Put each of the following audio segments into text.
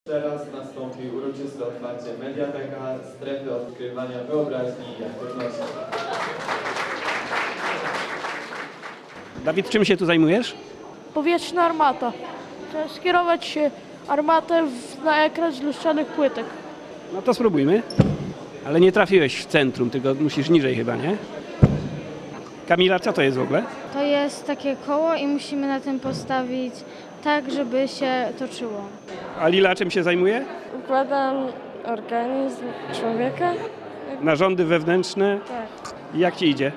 Teraz nastąpi uroczyste otwarcie Mediateka, strefy odkrywania wyobraźni i aktywności. Dawid, czym się tu zajmujesz? Powietrzna armata. Trzeba skierować armatę na ekran z lustrzanych płytek. No to spróbujmy. Ale nie trafiłeś w centrum, tylko musisz niżej chyba, nie? Kamila, co to jest w ogóle? To jest takie koło i musimy na tym postawić tak, żeby się toczyło. A Lila czym się zajmuje? Układam organizm człowieka. Narządy wewnętrzne. Tak. Jak ci idzie?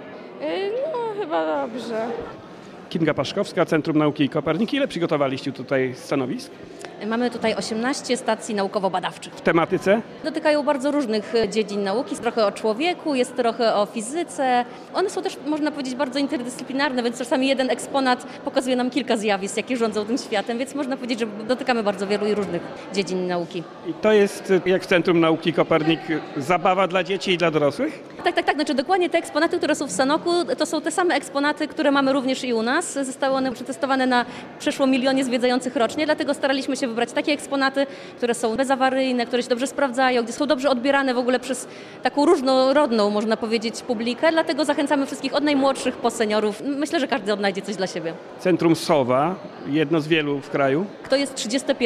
No, chyba dobrze. Kinga Paszkowska, Centrum Nauki i Kopernik. Ile przygotowaliście tutaj stanowisk? Mamy tutaj 18 stacji naukowo-badawczych. W tematyce? Dotykają bardzo różnych dziedzin nauki. Jest trochę o człowieku, jest trochę o fizyce. One są też, można powiedzieć, bardzo interdyscyplinarne, więc czasami jeden eksponat pokazuje nam kilka zjawisk, jakie rządzą tym światem, więc można powiedzieć, że dotykamy bardzo wielu i różnych dziedzin nauki. I to jest, jak w Centrum Nauki Kopernik, zabawa dla dzieci i dla dorosłych? Tak. Znaczy dokładnie te eksponaty, które są w Sanoku, to są te same eksponaty, które mamy również i u nas. Zostały one przetestowane na przeszło 1 000 000 zwiedzających rocznie, dlatego staraliśmy się wybrać takie eksponaty, które są bezawaryjne, które się dobrze sprawdzają, gdzie są dobrze odbierane w ogóle przez taką różnorodną, można powiedzieć, publikę. Dlatego zachęcamy wszystkich od najmłodszych po seniorów. Myślę, że każdy odnajdzie coś dla siebie. Centrum Sowa, jedno z wielu w kraju. To jest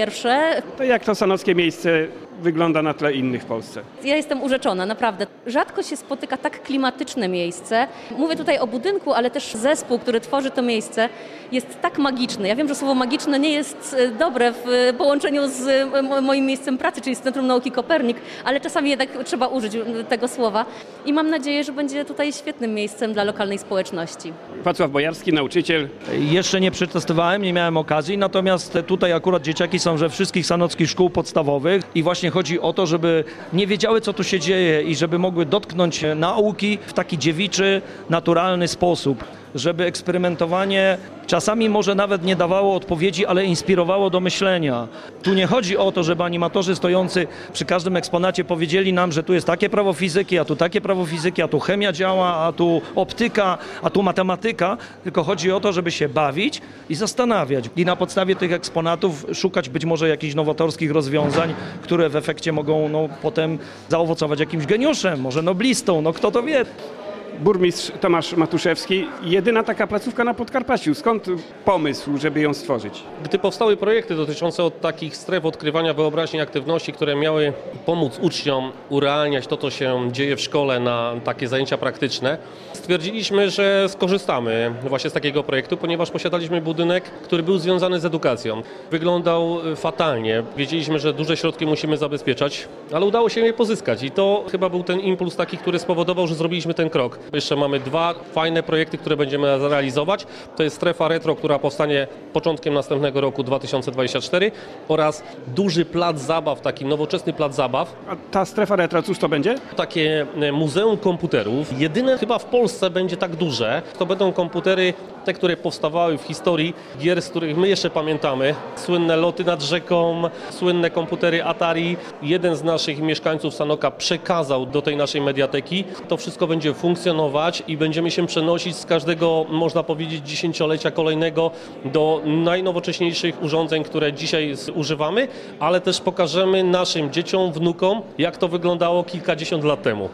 31. To jak to sanockie miejsce wygląda na tle innych w Polsce? Ja jestem urzeczona, naprawdę. Rzadko się spotyka tak klimatyczne miejsce. Mówię tutaj o budynku, ale też zespół, który tworzy to miejsce, jest tak magiczny. Ja wiem, że słowo magiczne nie jest dobre w połączeniu z moim miejscem pracy, czyli z Centrum Nauki Kopernik, ale czasami jednak trzeba użyć tego słowa. I mam nadzieję, że będzie tutaj świetnym miejscem dla lokalnej społeczności. Wacław Bojarski, nauczyciel. Jeszcze nie przetestowałem, nie miałem okazji, natomiast tutaj akurat dzieciaki są ze wszystkich sanockich szkół podstawowych i właśnie chodzi o to, żeby nie wiedziały, co tu się dzieje i żeby mogły dotknąć nauki w taki dziewiczy, naturalny sposób. Żeby eksperymentowanie czasami może nawet nie dawało odpowiedzi, ale inspirowało do myślenia. Tu nie chodzi o to, żeby animatorzy stojący przy każdym eksponacie powiedzieli nam, że tu jest takie prawo fizyki, a tu takie prawo fizyki, a tu chemia działa, a tu optyka, a tu matematyka, tylko chodzi o to, żeby się bawić i zastanawiać. I na podstawie tych eksponatów szukać być może jakichś nowatorskich rozwiązań, które w efekcie mogą potem zaowocować jakimś geniuszem, może noblistą, kto to wie. Burmistrz Tomasz Matuszewski, jedyna taka placówka na Podkarpaciu. Skąd pomysł, żeby ją stworzyć? Gdy powstały projekty dotyczące takich stref odkrywania wyobraźni i aktywności, które miały pomóc uczniom urealniać to, co się dzieje w szkole na takie zajęcia praktyczne, stwierdziliśmy, że skorzystamy właśnie z takiego projektu, ponieważ posiadaliśmy budynek, który był związany z edukacją. Wyglądał fatalnie. Wiedzieliśmy, że duże środki musimy zabezpieczać, ale udało się je pozyskać i to chyba był ten impuls taki, który spowodował, że zrobiliśmy ten krok. Jeszcze mamy 2 fajne projekty, które będziemy realizować. To jest strefa retro, która powstanie początkiem następnego roku 2024 oraz duży plac zabaw, taki nowoczesny plac zabaw. A ta strefa retro, cóż to będzie? Takie muzeum komputerów. Jedyne chyba w Polsce będzie tak duże. To będą komputery, te, które powstawały w historii gier, z których my jeszcze pamiętamy. Słynne loty nad rzeką, słynne komputery Atari. Jeden z naszych mieszkańców Sanoka przekazał do tej naszej mediateki. To wszystko będzie funkcjonować i będziemy się przenosić z każdego, można powiedzieć, dziesięciolecia kolejnego do najnowocześniejszych urządzeń, które dzisiaj używamy, ale też pokażemy naszym dzieciom, wnukom, jak to wyglądało kilkadziesiąt lat temu.